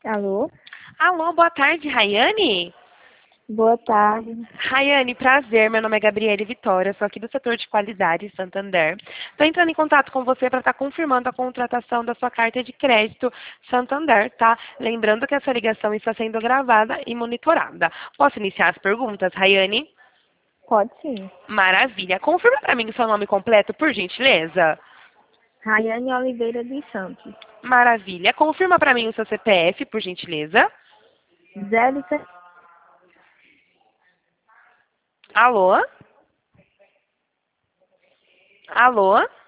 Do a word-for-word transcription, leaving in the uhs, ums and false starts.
Alô? Alô, boa tarde, Rayane? Boa tarde. Rayane, prazer. Meu nome é Gabriele Vitória, sou aqui do setor de qualidade Santander. Estou entrando em contato com você para estar confirmando a contratação da sua carta de crédito Santander, tá? Lembrando que essa ligação está sendo gravada e monitorada. Posso iniciar as perguntas, Rayane? Pode sim. Maravilha. Confirma para mim o seu nome completo, por gentileza. Rayane Oliveira dos Santos. Maravilha. Confirma para mim o seu C P F, por gentileza. Zero Alô? Alô?